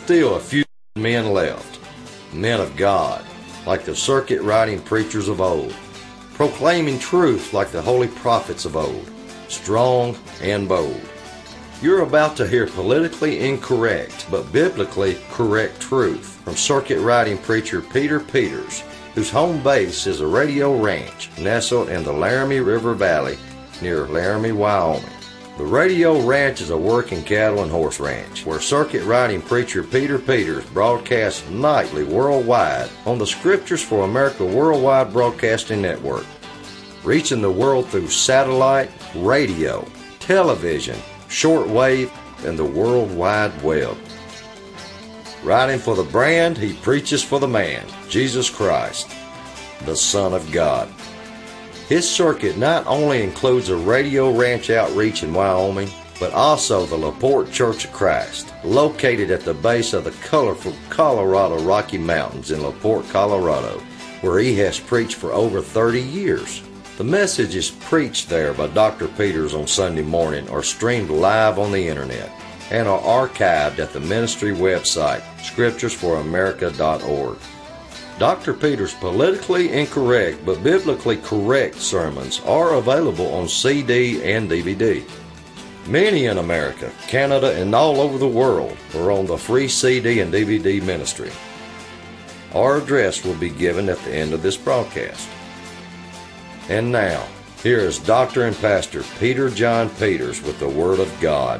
still a few men left, men of God, like the circuit-riding preachers of old, proclaiming truth like the holy prophets of old, strong and bold. You're about to hear politically incorrect but biblically correct truth from circuit-riding preacher Peter Peters, whose home base is a radio ranch nestled in the Laramie River Valley near Laramie, Wyoming. The radio ranch is a working cattle and horse ranch where circuit-riding preacher Peter Peters broadcasts nightly worldwide on the Scriptures for America Worldwide Broadcasting Network, reaching the world through satellite, radio, television, shortwave, and the World Wide Web. Writing for the brand, he preaches for the man, Jesus Christ, the Son of God. His circuit not only includes a radio ranch outreach in Wyoming, but also the LaPorte Church of Christ, located at the base of the colorful Colorado Rocky Mountains in LaPorte, Colorado, where he has preached for over 30 years. The messages preached there by Dr. Peters on Sunday morning are streamed live on the internet and are archived at the ministry website, scripturesforamerica.org. Dr. Peters' politically incorrect but biblically correct sermons are available on CD and DVD. Many in America, Canada, and all over the world are on the free CD and DVD ministry. Our address will be given at the end of this broadcast. And now, here is Dr. and Pastor Peter John Peters with the Word of God.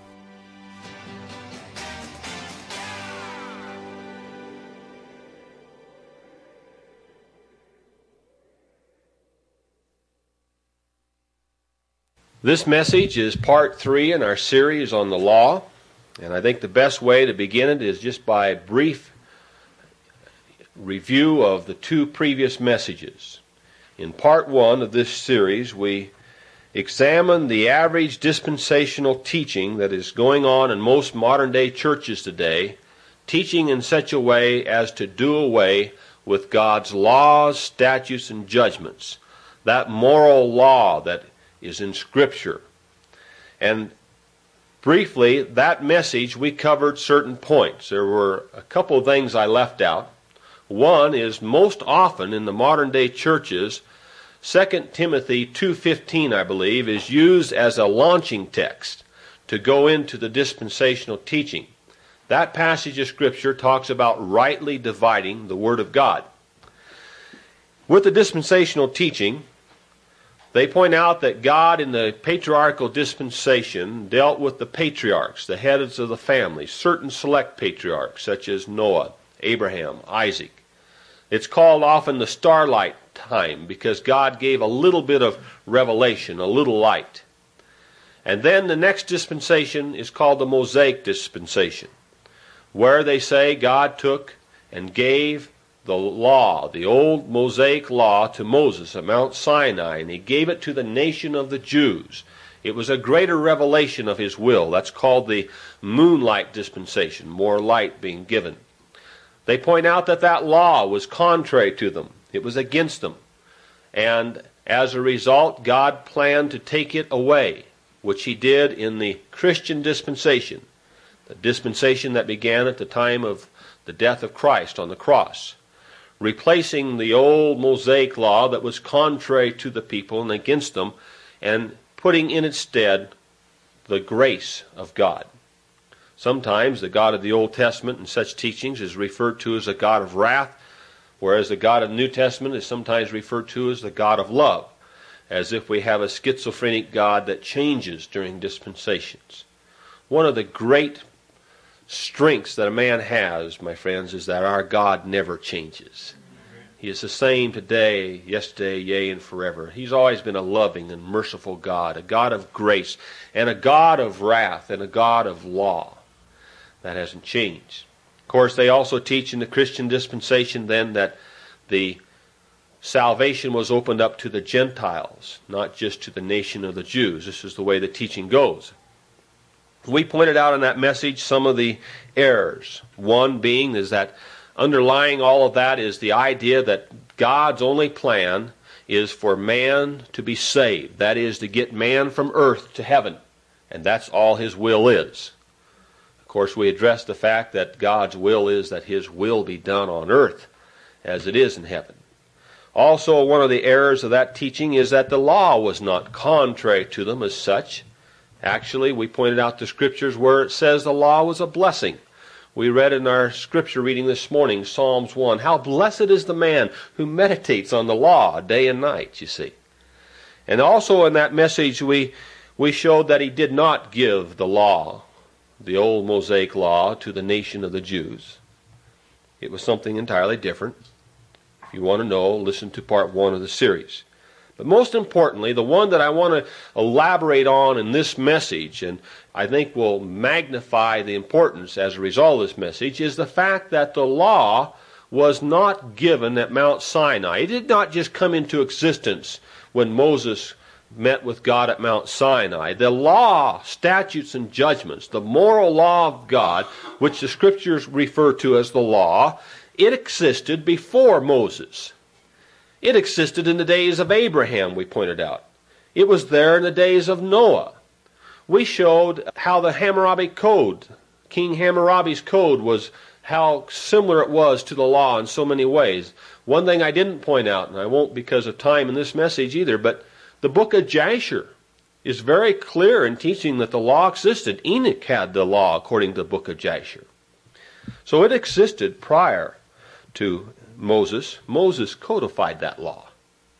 This message is part 3 in our series on the law, and I think the best way to begin it is just by a brief review of the 2 previous messages. In part 1 of this series, we examined the average dispensational teaching that is going on in most modern-day churches today, teaching in such a way as to do away with God's laws, statutes, and judgments, that moral law that is in Scripture. And briefly, that message, we covered certain points. There were a couple of things I left out. One is most often in the modern day churches, 2 Timothy 2:15, I believe, is used as a launching text to go into the dispensational teaching. That passage of Scripture talks about rightly dividing the Word of God. With the dispensational teaching, they point out that God in the patriarchal dispensation dealt with the patriarchs, the heads of the family, certain select patriarchs such as Noah, Abraham, Isaac. It's called often the starlight time because God gave a little bit of revelation, a little light. And then the next dispensation is called the Mosaic dispensation, where they say God took and gave the law, the old Mosaic law, to Moses at Mount Sinai, and he gave it to the nation of the Jews. It was a greater revelation of his will. That's called the moonlight dispensation, more light being given. They point out that that law was contrary to them. It was against them. And as a result, God planned to take it away, which he did in the Christian dispensation, the dispensation that began at the time of the death of Christ on the cross, replacing the old Mosaic law that was contrary to the people and against them, and putting in its stead the grace of God. Sometimes the God of the Old Testament in such teachings is referred to as a God of wrath, whereas the God of the New Testament is sometimes referred to as the God of love, as if we have a schizophrenic God that changes during dispensations. One of the great strengths that a man has, my friends, is that our God never changes. He is the same today, yesterday, yea, and forever. He's always been a loving and merciful God, a God of grace, and a God of wrath, and a God of law. That hasn't changed. Of course, they also teach in the Christian dispensation then that the salvation was opened up to the Gentiles, not just to the nation of the Jews. This is the way the teaching goes. We pointed out in that message some of the errors. One being is that underlying all of that is the idea that God's only plan is for man to be saved. That is, to get man from earth to heaven. And that's all his will is. course, we addressed the fact that God's will is that His will be done on earth as it is in heaven. Also, one of the errors of that teaching is that the law was not contrary to them as such. Actually, we pointed out the scriptures where it says the law was a blessing. We read in our scripture reading this morning, Psalms 1, how blessed is the man who meditates on the law day and night, you see. And also in that message we showed that He did not give the law, the old Mosaic law, to the nation of the Jews. It was something entirely different. If you want to know, listen to part 1 of the series. But most importantly, the one that I want to elaborate on in this message, and I think will magnify the importance as a result of this message, is the fact that the law was not given at Mount Sinai. It did not just come into existence when Moses met with God at Mount Sinai. The law, statutes, and judgments, the moral law of God, which the scriptures refer to as the law, it existed before Moses. It existed in the days of Abraham, we pointed out. It was there in the days of Noah. We showed how the Hammurabi Code, King Hammurabi's Code, was how similar it was to the law in so many ways. One thing I didn't point out, and I won't because of time in this message either, but the book of Jasher is very clear in teaching that the law existed. Enoch had the law according to the book of Jasher. So it existed prior to Moses. Moses codified that law.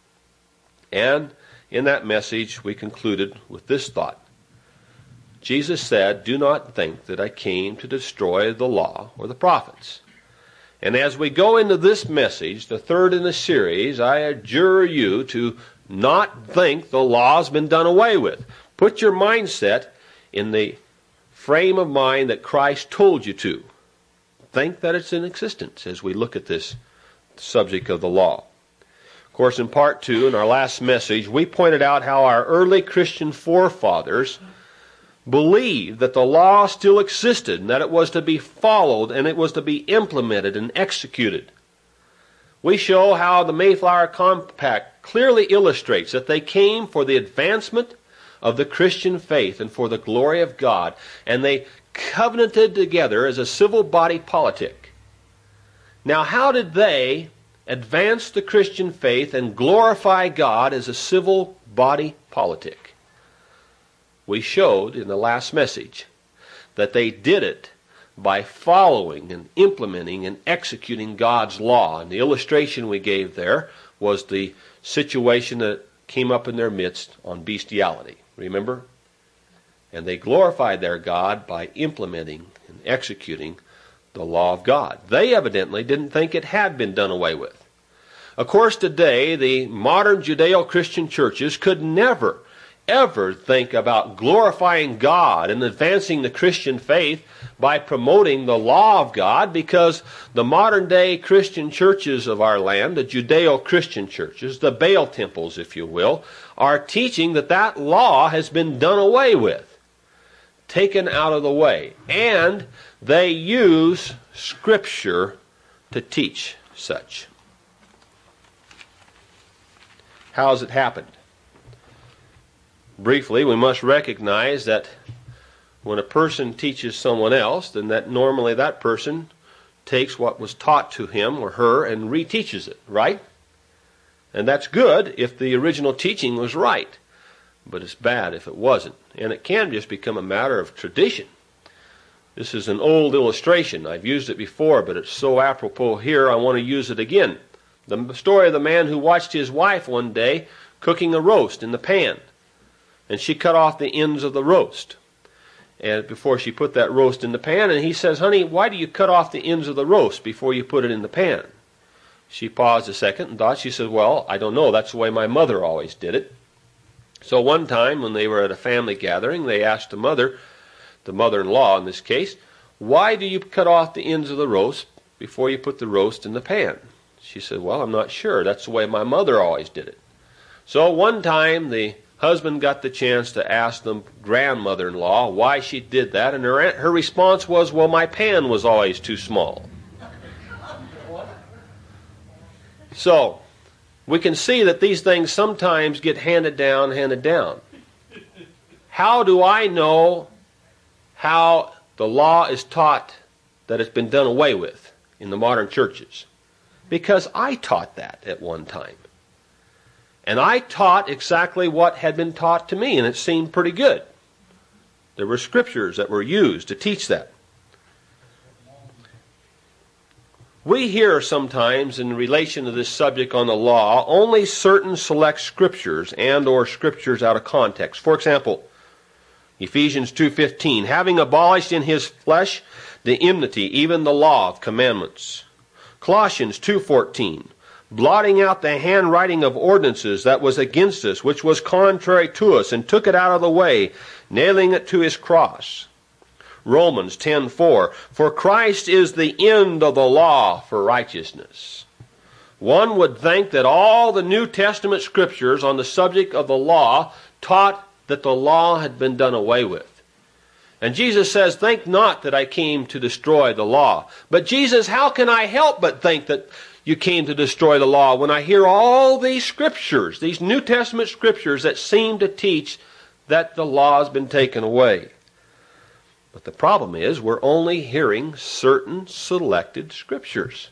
And in that message we concluded with this thought. Jesus said, "Do not think that I came to destroy the law or the prophets." And as we go into this message, the third in the series, I adjure you to not think the law's been done away with. Put your mindset in the frame of mind that Christ told you to. Think that it's in existence as we look at this subject of the law. Of course, in part 2, in our last message, we pointed out how our early Christian forefathers believed that the law still existed and that it was to be followed and it was to be implemented and executed. We show how the Mayflower Compact clearly illustrates that they came for the advancement of the Christian faith and for the glory of God, and they covenanted together as a civil body politic. Now, how did they advance the Christian faith and glorify God as a civil body politic? We showed in the last message that they did it by following and implementing and executing God's law. And the illustration we gave there was the situation that came up in their midst on bestiality. Remember? And they glorified their God by implementing and executing the law of God. They evidently didn't think it had been done away with. Of course, today, the modern Judeo-Christian churches could never, ever think about glorifying God and advancing the Christian faith by promoting the law of God, because the modern-day Christian churches of our land, the Judeo-Christian churches, the Baal temples, if you will, are teaching that that law has been done away with, taken out of the way. And they use Scripture to teach such. How has it happened? Briefly, we must recognize that when a person teaches someone else, then that normally that person takes what was taught to him or her and reteaches it, right? And that's good if the original teaching was right, but it's bad if it wasn't. And it can just become a matter of tradition. This is an old illustration. I've used it before, but it's so apropos here, I want to use it again. The story of the man who watched his wife one day cooking a roast in the pan, and she cut off the ends of the roast and before she put that roast in the pan, and he says, "Honey, why do you cut off the ends of the roast before you put it in the pan?" She paused a second and thought. She said, "Well, I don't know. That's the way my mother always did it." So one time when they were at a family gathering, they asked the mother-in-law in this case, "Why do you cut off the ends of the roast before you put the roast in the pan?" She said, "Well, I'm not sure. That's the way my mother always did it." So one time the husband got the chance to ask the grandmother-in-law why she did that, and her response was, "Well, my pan was always too small." So we can see that these things sometimes get handed down. How do I know how the law is taught that it's been done away with in the modern churches? Because I taught that at one time. And I taught exactly what had been taught to me, and it seemed pretty good. There were scriptures that were used to teach that. We hear sometimes in relation to this subject on the law only certain select scriptures and or scriptures out of context. For example, Ephesians 2:15, having abolished in his flesh the enmity, even the law of commandments. Colossians 2:14, blotting out the handwriting of ordinances that was against us, which was contrary to us, and took it out of the way, nailing it to his cross. Romans 10:4, for Christ is the end of the law for righteousness. One would think that all the New Testament scriptures on the subject of the law taught that the law had been done away with. And Jesus says, think not that I came to destroy the law. But Jesus, how can I help but think that you came to destroy the law when I hear all these scriptures, these New Testament scriptures that seem to teach that the law has been taken away? But the problem is we're only hearing certain selected scriptures.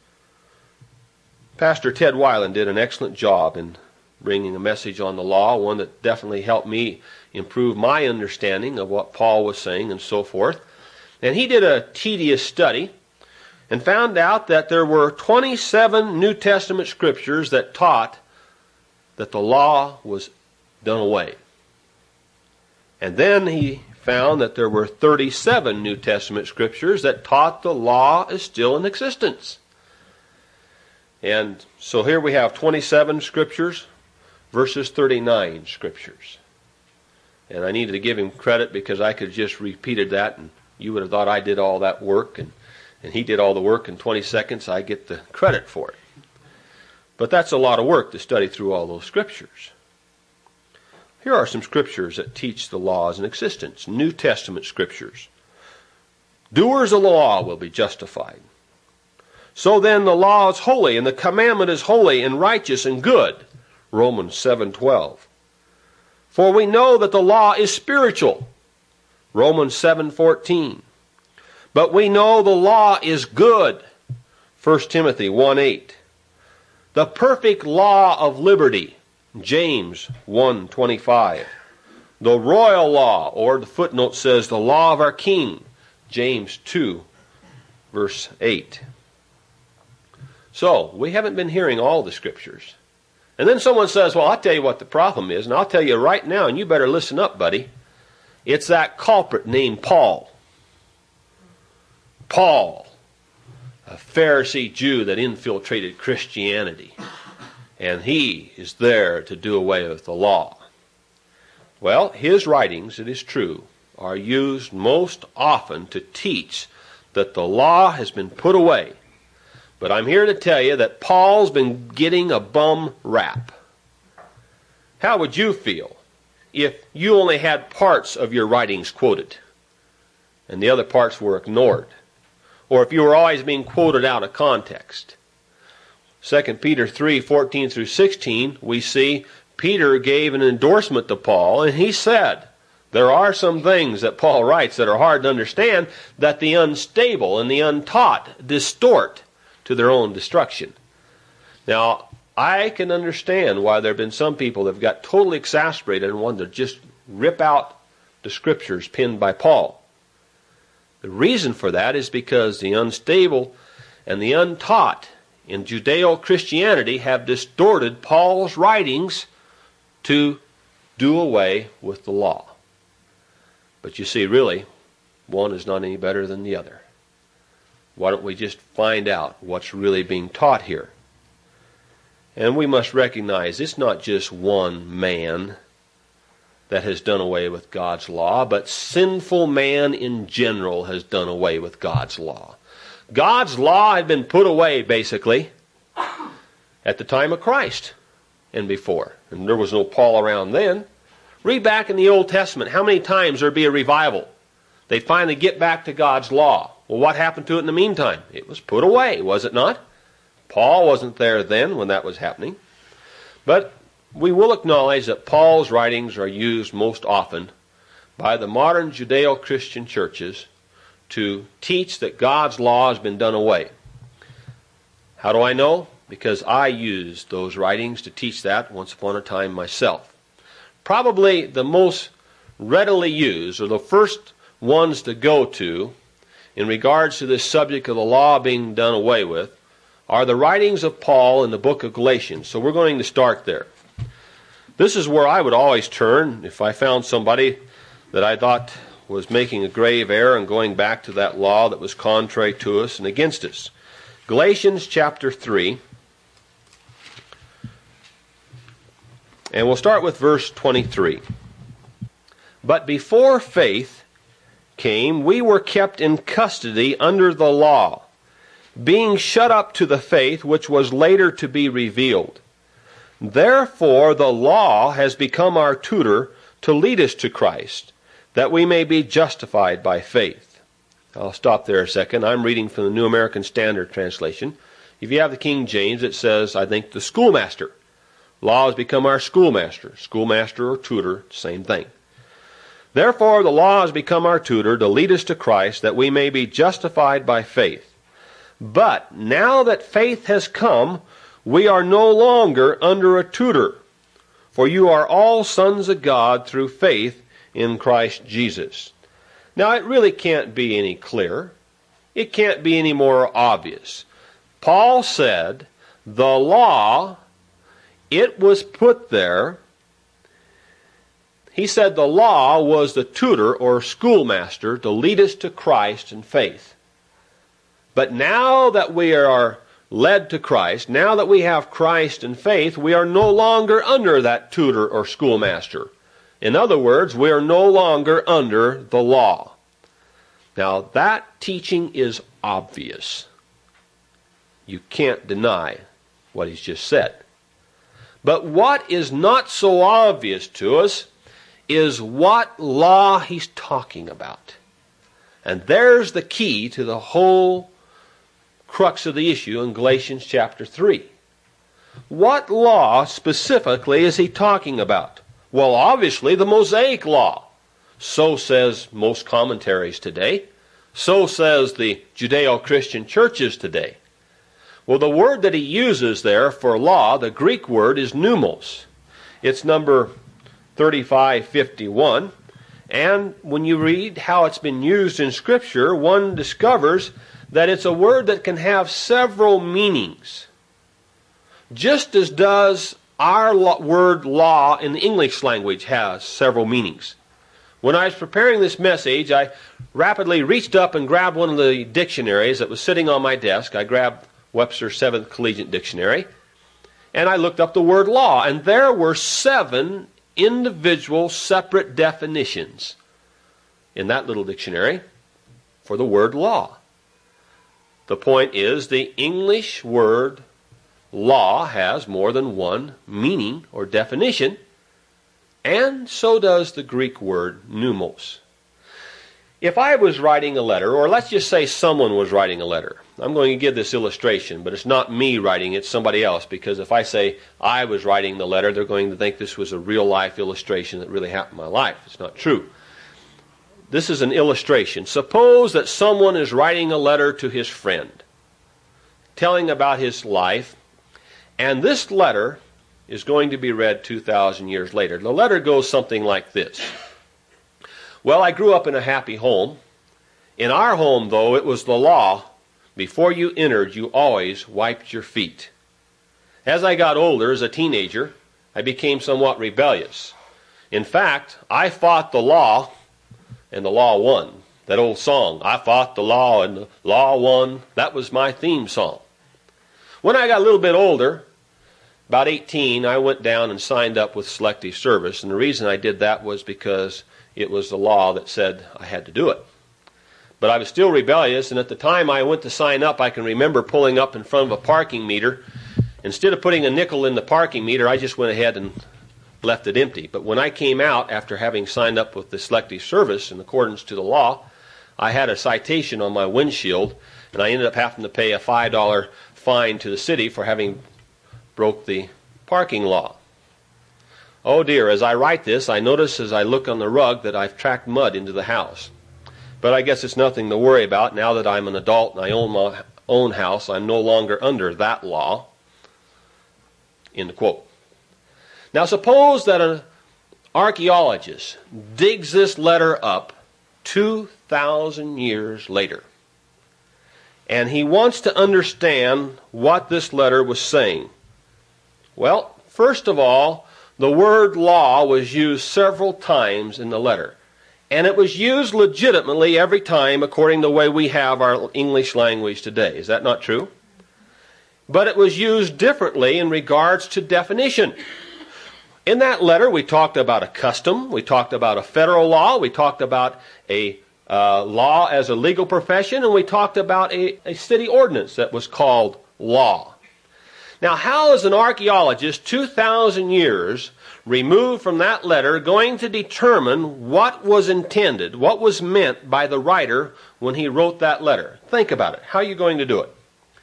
Pastor Ted Weiland did an excellent job in bringing a message on the law, one that definitely helped me improve my understanding of what Paul was saying and so forth. And he did a tedious study and found out that there were 27 New Testament scriptures that taught that the law was done away. And then he found that there were 37 New Testament scriptures that taught the law is still in existence. And so here we have 27 scriptures versus 39 scriptures. And I needed to give him credit because I could have just repeated that and you would have thought I did all that work and he did all the work in 20 seconds. I get the credit for it. But that's a lot of work to study through all those scriptures. Here are some scriptures that teach the law is in existence. New Testament scriptures. Doers of the law will be justified. So then the law is holy, and the commandment is holy and righteous and good. Romans 7:12. For we know that the law is spiritual. Romans 7:14. But we know the law is good. 1 Timothy 1:8. The perfect law of liberty. James 1:25. The royal law, or the footnote says the law of our king. James 2, verse 8. So, we haven't been hearing all the scriptures. And then someone says, well, I'll tell you what the problem is, and I'll tell you right now, and you better listen up, buddy. It's that culprit named Paul. Paul, a Pharisee Jew that infiltrated Christianity. And he is there to do away with the law. Well, his writings, it is true, are used most often to teach that the law has been put away. But I'm here to tell you that Paul's been getting a bum rap. How would you feel if you only had parts of your writings quoted and the other parts were ignored? Or if you were always being quoted out of context? 2 Peter 3:14 through 16, we see Peter gave an endorsement to Paul, and he said, there are some things that Paul writes that are hard to understand that the unstable and the untaught distort to their own destruction. Now, I can understand why there have been some people that have got totally exasperated and wanted to just rip out the scriptures penned by Paul. The reason for that is because the unstable and the untaught in Judeo-Christianity have distorted Paul's writings to do away with the law. But you see, really, one is not any better than the other. Why don't we just find out what's really being taught here? And we must recognize it's not just one man that has done away with God's law, but sinful man in general has done away with God's law. God's law had been put away, basically, at the time of Christ and before. And there was no Paul around then. Read back in the Old Testament, how many times there'd be a revival? They'd finally get back to God's law. Well, what happened to it in the meantime? It was put away, was it not? Paul wasn't there then when that was happening. But we will acknowledge that Paul's writings are used most often by the modern Judeo-Christian churches to teach that God's law has been done away. How do I know? Because I used those writings to teach that once upon a time myself. Probably the most readily used, or the first ones to go to in regards to this subject of the law being done away with, are the writings of Paul in the book of Galatians. So we're going to start there. This is where I would always turn if I found somebody that I thought was making a grave error and going back to that law that was contrary to us and against us. Galatians chapter 3. And we'll start with verse 23. But before faith came, we were kept in custody under the law, being shut up to the faith which was later to be revealed. Therefore the law has become our tutor to lead us to Christ, that we may be justified by faith. I'll stop there a second. I'm reading from the New American Standard Translation. If you have the King James, it says, I think, the schoolmaster. Law has become our schoolmaster. Schoolmaster or tutor, same thing. Therefore the law has become our tutor to lead us to Christ, that we may be justified by faith. But now that faith has come, we are no longer under a tutor. For you are all sons of God through faith in Christ Jesus. Now it really can't be any clearer. It can't be any more obvious. Paul said the law, it was put there. He said the law was the tutor or schoolmaster to lead us to Christ in faith. But now that we are led to Christ, now that we have Christ in faith, we are no longer under that tutor or schoolmaster. In other words, we are no longer under the law. Now that teaching is obvious. You can't deny what he's just said. But what is not so obvious to us is what law he's talking about. And there's the key to the whole crux of the issue in Galatians chapter 3. What law specifically is he talking about? Well, obviously the Mosaic law. So says most commentaries today. So says the Judeo-Christian churches today. Well, the word that he uses there for law, the Greek word, is pneumos. It's number 3551. And when you read how it's been used in Scripture, one discovers that it's a word that can have several meanings. Just as does our word law in the English language has several meanings. When I was preparing this message, I rapidly reached up and grabbed one of the dictionaries that was sitting on my desk. I grabbed Webster's 7th Collegiate Dictionary, and I looked up the word law, and there were 7 individual separate definitions in that little dictionary for the word law. The point is, the English word law has more than one meaning or definition, and so does the Greek word pneumos. If I was writing a letter, or let's just say someone was writing a letter, I'm going to give this illustration, but it's not me writing, it's somebody else, because if I say I was writing the letter, they're going to think this was a real-life illustration that really happened in my life. It's not true. This is an illustration. Suppose that someone is writing a letter to his friend, telling about his life, and this letter is going to be read 2,000 years later. The letter goes something like this. Well, I grew up in a happy home. In our home, though, it was the law. Before you entered, you always wiped your feet. As I got older, as a teenager, I became somewhat rebellious. In fact, I fought the law, and the law won. That old song, I fought the law, and the law won, that was my theme song. When I got a little bit older, about 18, I went down and signed up with Selective Service, and the reason I did that was because it was the law that said I had to do it. But I was still rebellious, and at the time I went to sign up, I can remember pulling up in front of a parking meter. Instead of putting a nickel in the parking meter, I just went ahead and left it empty. But when I came out, after having signed up with the Selective Service in accordance to the law, I had a citation on my windshield, and I ended up having to pay a $5 fine to the city for having broke the parking law. Oh dear, as I write this, I notice as I look on the rug that I've tracked mud into the house. But I guess it's nothing to worry about. Now that I'm an adult and I own my own house, I'm no longer under that law. End of quote. Now suppose that an archaeologist digs this letter up 2,000 years later, and he wants to understand what this letter was saying. Well, first of all, the word law was used several times in the letter, and it was used legitimately every time according to the way we have our English language today. Is that not true? But it was used differently in regards to definition. In that letter, we talked about a custom, we talked about a federal law, we talked about a law as a legal profession, and we talked about a city ordinance that was called law. Now, how is an archaeologist 2,000 years removed from that letter going to determine what was intended, what was meant by the writer when he wrote that letter? Think about it. How are you going to do it?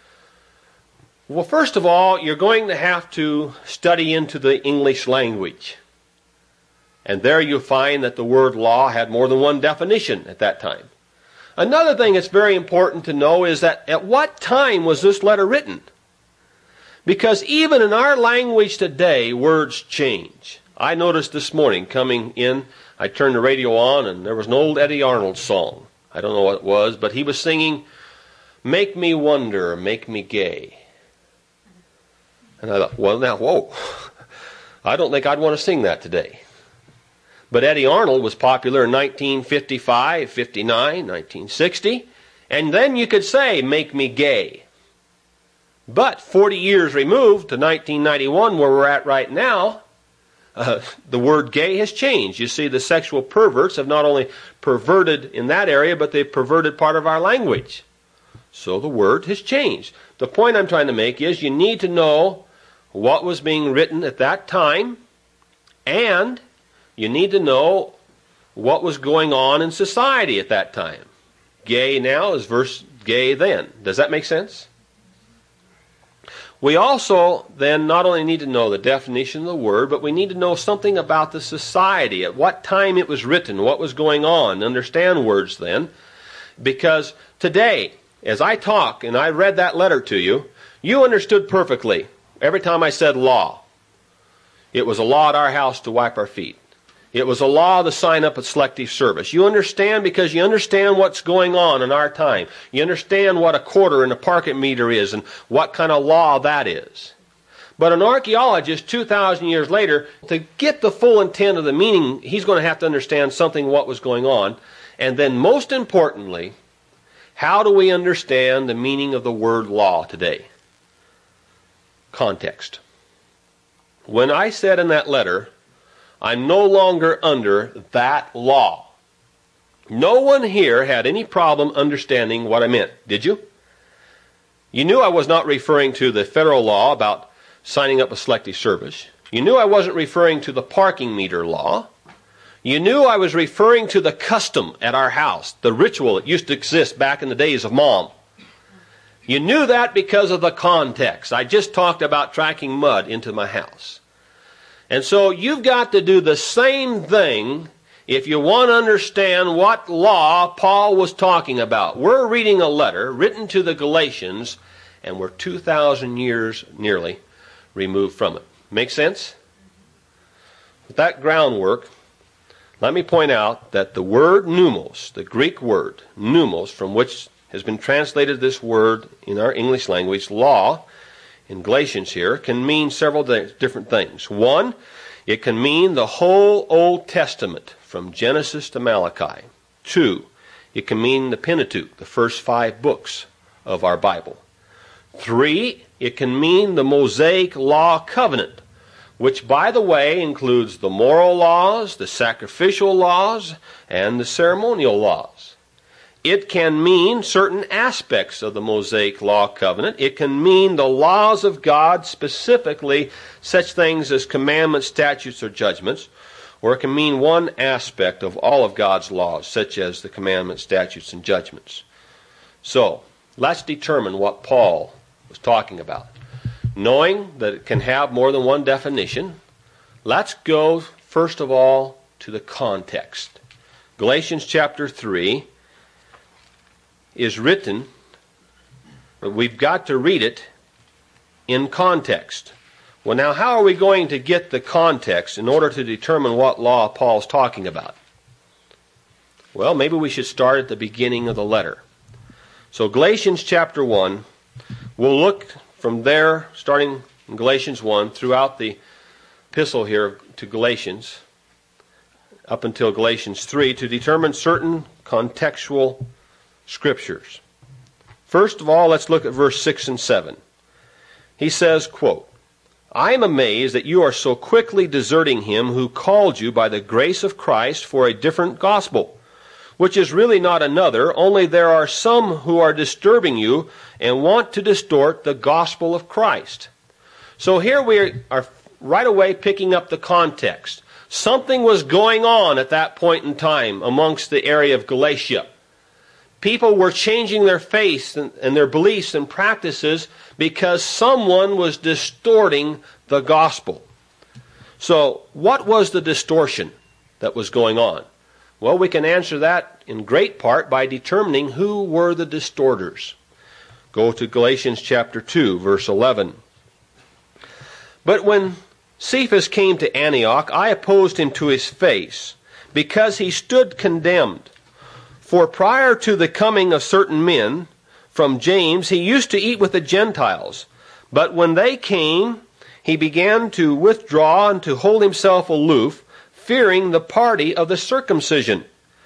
Well, first of all, you're going to have to study into the English language. And there you'll find that the word law had more than one definition at that time. Another thing that's very important to know is that at what time was this letter written? Because even in our language today, words change. I noticed this morning coming in, I turned the radio on and there was an old Eddie Arnold song. I don't know what it was, but he was singing, "Make me wonder, make me gay." And I thought, well, now, whoa, I don't think I'd want to sing that today. But Eddie Arnold was popular in 1955, 59, 1960, and then you could say, "Make me gay." But 40 years removed to 1991, where we're at right now, the word gay has changed. You see, the sexual perverts have not only perverted in that area, but they've perverted part of our language. So the word has changed. The point I'm trying to make is you need to know what was being written at that time, and you need to know what was going on in society at that time. Gay now is versus gay then. Does that make sense? We also then not only need to know the definition of the word, but we need to know something about the society, at what time it was written, what was going on, understand words then. Because today, as I talk and I read that letter to you, you understood perfectly every time I said law. It was a law at our house to wipe our feet. It was a law to sign up at selective service. You understand because you understand what's going on in our time. You understand what a quarter and a parking meter is and what kind of law that is. But an archaeologist 2,000 years later, to get the full intent of the meaning, he's going to have to understand something what was going on. And then most importantly, how do we understand the meaning of the word law today? Context. When I said in that letter, I'm no longer under that law, no one here had any problem understanding what I meant, did you? You knew I was not referring to the federal law about signing up a selective service. You knew I wasn't referring to the parking meter law. You knew I was referring to the custom at our house, the ritual that used to exist back in the days of Mom. You knew that because of the context. I just talked about tracking mud into my house. And so you've got to do the same thing if you want to understand what law Paul was talking about. We're reading a letter written to the Galatians, and we're 2,000 years nearly removed from it. Make sense? With that groundwork, let me point out that the word pneumos, the Greek word pneumos, from which has been translated this word in our English language, law, in Galatians here, can mean several different things. One, it can mean the whole Old Testament from Genesis to Malachi. Two, it can mean the Pentateuch, the first 5 books of our Bible. 3, it can mean the Mosaic Law Covenant, which, by the way, includes the moral laws, the sacrificial laws, and the ceremonial laws. It can mean certain aspects of the Mosaic Law Covenant. It can mean the laws of God, specifically such things as commandments, statutes, or judgments. Or it can mean one aspect of all of God's laws, such as the commandments, statutes, and judgments. So, let's determine what Paul was talking about. Knowing that it can have more than one definition, let's go first of all to the context. Galatians chapter 3 is written, we've got to read it in context. Well, now, how are we going to get the context in order to determine what law Paul's talking about? Well, maybe we should start at the beginning of the letter. So Galatians chapter 1, we'll look from there, starting in Galatians 1, throughout the epistle here to Galatians, up until Galatians 3, to determine certain contextual scriptures. First of all, let's look at verse 6 and 7. He says, quote, I am amazed that you are so quickly deserting him who called you by the grace of Christ for a different gospel, which is really not another, only there are some who are disturbing you and want to distort the gospel of Christ. So here we are right away picking up the context. Something was going on at that point in time amongst the area of Galatia. People were changing their faith and their beliefs and practices because someone was distorting the gospel. So what was the distortion that was going on? Well, we can answer that in great part by determining who were the distorters. Go to Galatians chapter 2, verse 11. But when Cephas came to Antioch, I opposed him to his face, because he stood condemned. For prior to the coming of certain men from James, he used to eat with the Gentiles. But when they came, he began to withdraw and to hold himself aloof, fearing the party of the circumcision.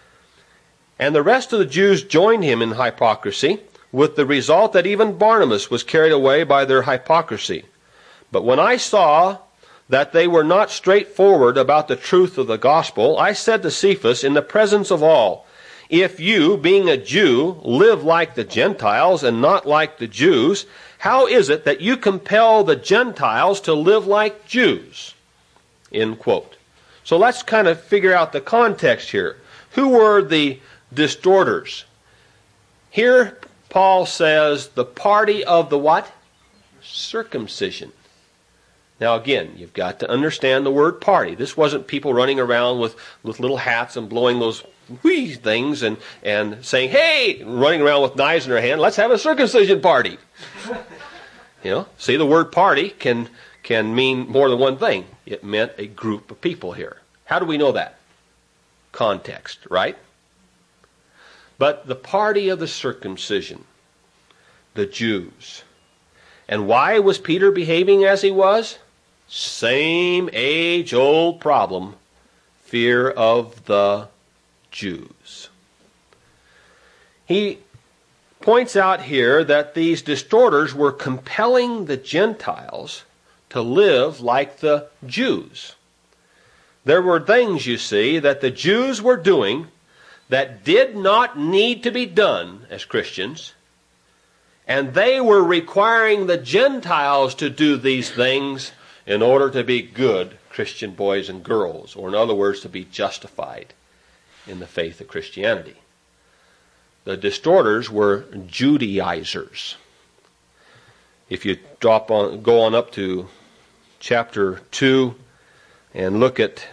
And the rest of the Jews joined him in hypocrisy, with the result that even Barnabas was carried away by their hypocrisy. But when I saw that they were not straightforward about the truth of the gospel, I said to Cephas in the presence of all, if you, being a Jew, live like the Gentiles and not like the Jews, how is it that you compel the Gentiles to live like Jews? End quote. So let's kind of figure out the context here. Who were the distorters? Here Paul says the party of the what? Circumcision. Now again, you've got to understand the word party. This wasn't people running around with little hats and blowing those whee things and saying, hey, running around with knives in their hand, let's have a circumcision party. See, the word party can mean more than one thing. It meant a group of people here. How do we know that? Context, right? But the party of the circumcision, the Jews. And why was Peter behaving as he was? Same age-old problem, fear of the Jews. He points out here that these distorters were compelling the Gentiles to live like the Jews. There were things, you see, that the Jews were doing that did not need to be done as Christians, and they were requiring the Gentiles to do these things in order to be good Christian boys and girls, or in other words, to be justified in the faith of Christianity. The distorters were Judaizers. If you go on up to chapter 2 and look at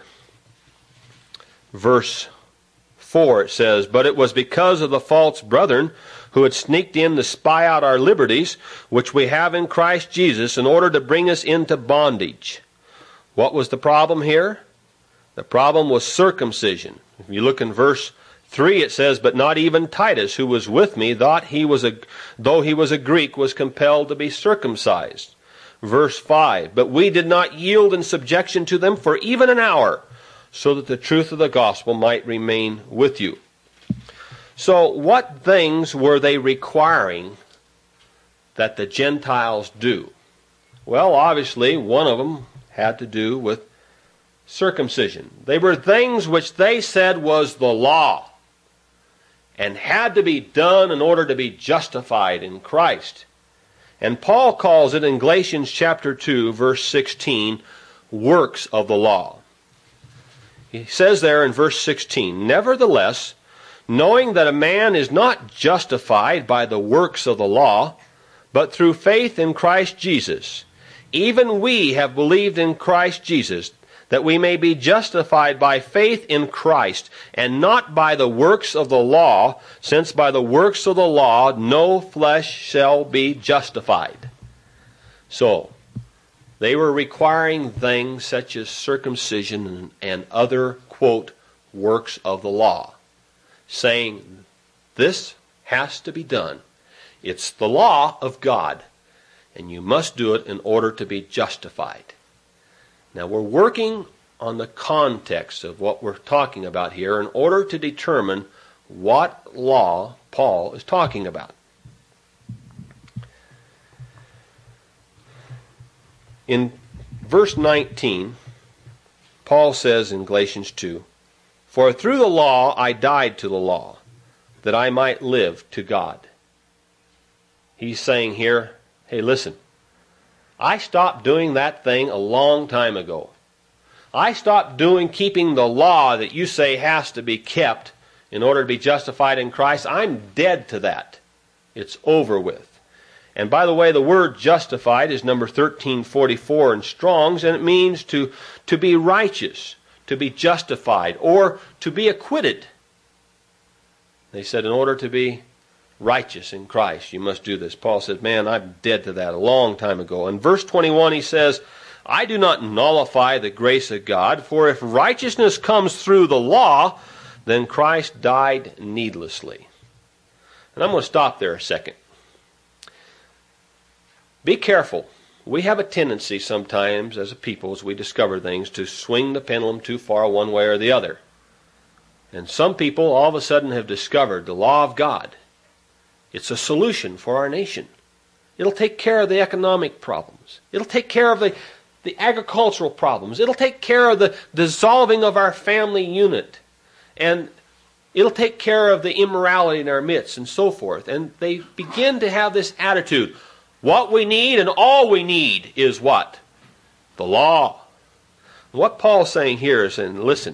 verse 4, it says, but it was because of the false brethren who had sneaked in to spy out our liberties, which we have in Christ Jesus, in order to bring us into bondage. What was the problem here? The problem was circumcision. If you look in verse 3, it says, but not even Titus, who was with me, though he was a Greek, was compelled to be circumcised. Verse 5, but we did not yield in subjection to them for even an hour, so that the truth of the gospel might remain with you. So what things were they requiring that the Gentiles do? Well, obviously, one of them had to do with circumcision. They were things which they said was the law and had to be done in order to be justified in Christ. And Paul calls it in Galatians chapter 2, verse 16, works of the law. He says there in verse 16, nevertheless, knowing that a man is not justified by the works of the law, but through faith in Christ Jesus, even we have believed in Christ Jesus, that we may be justified by faith in Christ, and not by the works of the law, since by the works of the law no flesh shall be justified. So, they were requiring things such as circumcision and other, quote, works of the law, saying this has to be done. It's the law of God, and you must do it in order to be justified. Now, we're working on the context of what we're talking about here in order to determine what law Paul is talking about. In verse 19, Paul says in Galatians 2, "For through the law I died to the law, that I might live to God." He's saying here, hey, listen, I stopped doing that thing a long time ago. I stopped keeping the law that you say has to be kept in order to be justified in Christ. I'm dead to that. It's over with. And by the way, the word justified is number 1344 in Strong's, and it means to be righteous, to be justified, or to be acquitted. They said in order to be righteous in Christ, you must do this. Paul said, man, I'm dead to that a long time ago. In verse 21 he says, I do not nullify the grace of God, for if righteousness comes through the law, then Christ died needlessly. And I'm going to stop there a second. Be careful. We have a tendency sometimes as a people, as we discover things, to swing the pendulum too far one way or the other. And some people all of a sudden have discovered the law of God. It's a solution for our nation. It'll take care of the economic problems. It'll take care of the agricultural problems. It'll take care of the dissolving of our family unit. And it'll take care of the immorality in our midst and so forth. And they begin to have this attitude. What we need and all we need is what? The law. What Paul's saying here is saying, listen,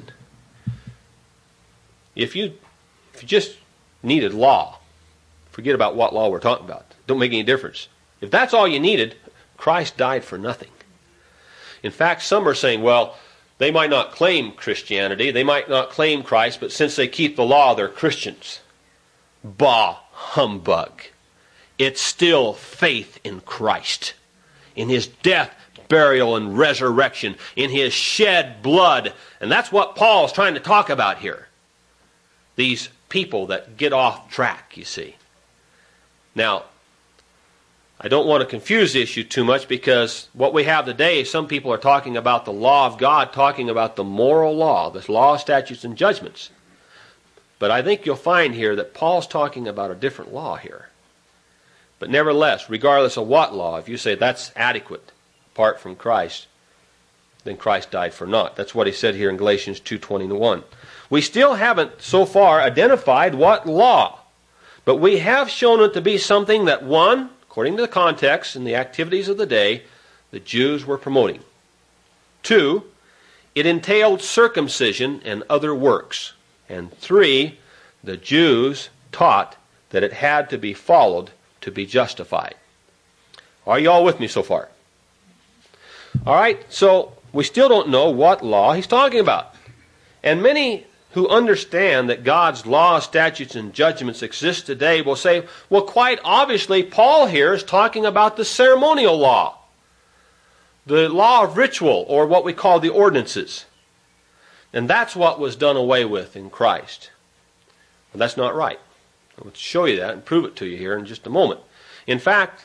if you just needed law, forget about what law we're talking about. Don't make any difference. If that's all you needed, Christ died for nothing. In fact, some are saying, well, they might not claim Christianity, they might not claim Christ, but since they keep the law, they're Christians. Bah, humbug. It's still faith in Christ, in His death, burial, and resurrection, in His shed blood. And that's what Paul's trying to talk about here. These people that get off track, you see. Now, I don't want to confuse the issue too much, because what we have today, some people are talking about the law of God, talking about the moral law, the law, statutes, and judgments. But I think you'll find here that Paul's talking about a different law here. But nevertheless, regardless of what law, if you say that's adequate apart from Christ, then Christ died for naught. That's what he said here in Galatians 2:21. We still haven't so far identified what law, but we have shown it to be something that, one, according to the context and the activities of the day, the Jews were promoting. Two, it entailed circumcision and other works. And three, the Jews taught that it had to be followed to be justified. Are you all with me so far? All right, so we still don't know what law he's talking about. And many who understand that God's law, statutes, and judgments exist today will say, well, quite obviously, Paul here is talking about the ceremonial law, the law of ritual, or what we call the ordinances. And that's what was done away with in Christ. Well, that's not right. I'll show you that and prove it to you here in just a moment. In fact,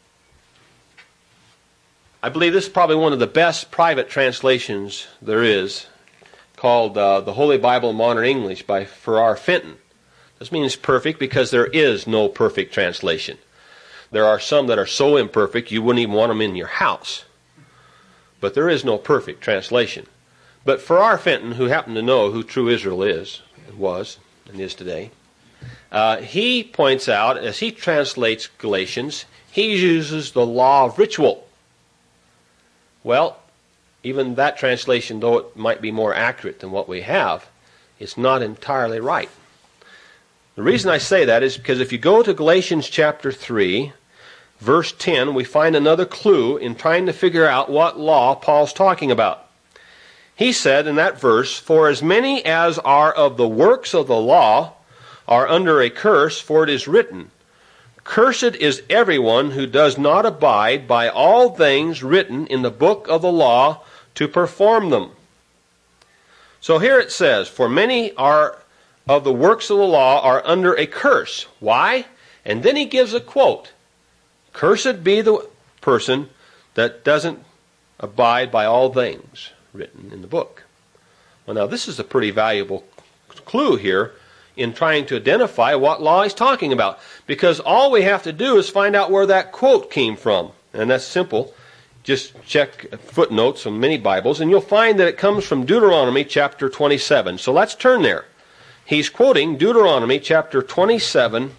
I believe this is probably one of the best private translations there is, called the Holy Bible in Modern English by Farrar Fenton. Doesn't mean it's perfect, because there is no perfect translation. There are some that are so imperfect you wouldn't even want them in your house. But there is no perfect translation. But Farrar Fenton, who happened to know who true Israel is, was, and is today, he points out, as he translates Galatians, he uses the law of ritual. Well, even that translation, though it might be more accurate than what we have, it's not entirely right. The reason I say that is because if you go to Galatians chapter 3, verse 10, we find another clue in trying to figure out what law Paul's talking about. He said in that verse, "For as many as are of the works of the law are under a curse, for it is written, Cursed is everyone who does not abide by all things written in the book of the law to perform them." So here it says, "For many are of the works of the law are under a curse." Why? And then he gives a quote. "Cursed be the person that doesn't abide by all things written in the book." Well, now this is a pretty valuable clue here in trying to identify what law he's talking about, because all we have to do is find out where that quote came from, and that's simple. Just check footnotes on many Bibles, and you'll find that it comes from Deuteronomy chapter 27. So let's turn there. He's quoting Deuteronomy chapter 27,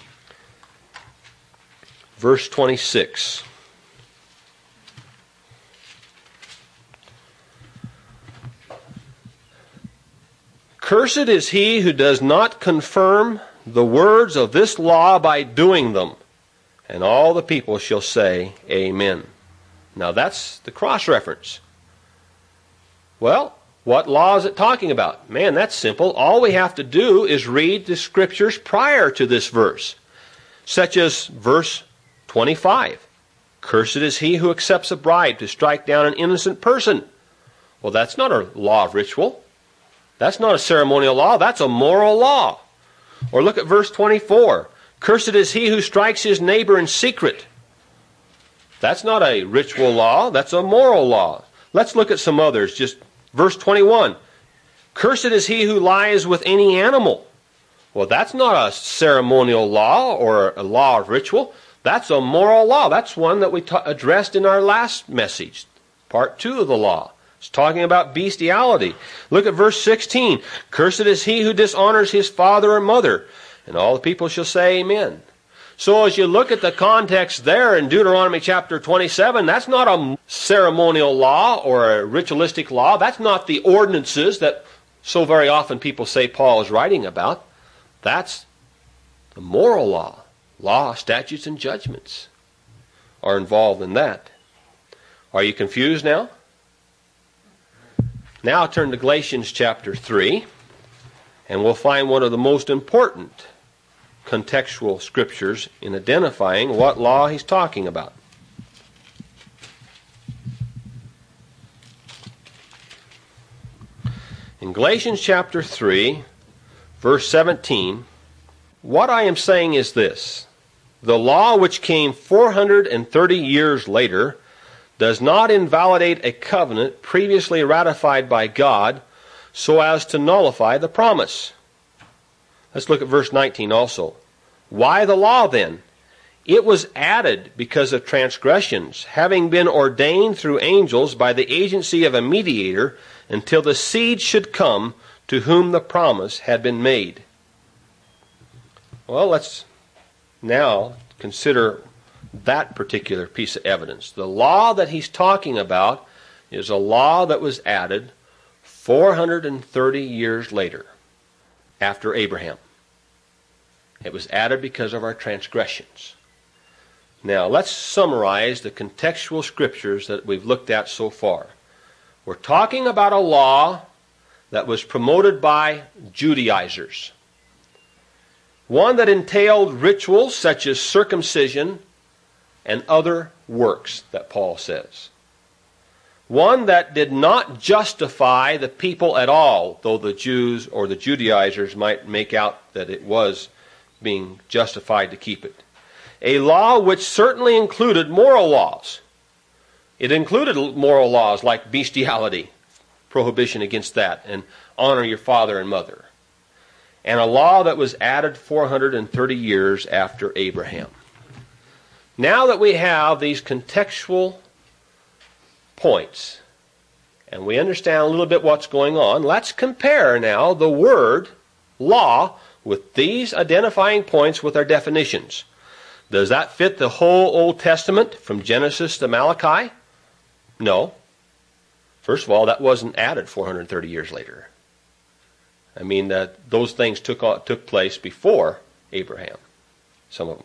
verse 26. "Cursed is he who does not confirm the words of this law by doing them." And all the people shall say, Amen. Now that's the cross-reference. Well, what law is it talking about? Man, that's simple. All we have to do is read the scriptures prior to this verse, such as verse 25. "Cursed is he who accepts a bribe to strike down an innocent person." Well, that's not a law of ritual. That's not a ceremonial law. That's a moral law. Or look at verse 24. "Cursed is he who strikes his neighbor in secret." That's not a ritual law. That's a moral law. Let's look at some others. Just verse 21. "Cursed is he who lies with any animal." Well, that's not a ceremonial law or a law of ritual. That's a moral law. That's one that we addressed in our last message, part 2 of the law. It's talking about bestiality. Look at verse 16. "Cursed is he who dishonors his father or mother." And all the people shall say Amen. So as you look at the context there in Deuteronomy chapter 27, that's not a ceremonial law or a ritualistic law. That's not the ordinances that so very often people say Paul is writing about. That's the moral law. Law, statutes, and judgments are involved in that. Are you confused now? Now turn to Galatians chapter 3, and we'll find one of the most important contextual scriptures in identifying what law he's talking about. In Galatians chapter 3, verse 17, what I am saying is this: the law which came 430 years later does not invalidate a covenant previously ratified by God so as to nullify the promise. Let's look at verse 19 also. "Why the law then? It was added because of transgressions, having been ordained through angels by the agency of a mediator, until the seed should come to whom the promise had been made." Well, let's now consider that particular piece of evidence. The law that he's talking about is a law that was added 430 years later, after Abraham. It was added because of our transgressions. Now, let's summarize the contextual scriptures that we've looked at so far. We're talking about a law that was promoted by Judaizers. One that entailed rituals such as circumcision and other works that Paul says. One that did not justify the people at all, though the Jews or the Judaizers might make out that it was being justified to keep it. A law which certainly included moral laws. It included moral laws like bestiality, prohibition against that, and honor your father and mother. And a law that was added 430 years after Abraham. Now that we have these contextual points, and we understand a little bit what's going on, let's compare now the word law with these identifying points with our definitions. Does that fit the whole Old Testament from Genesis to Malachi? No. First of all, that wasn't added 430 years later. I mean, those things took place before Abraham, some of them.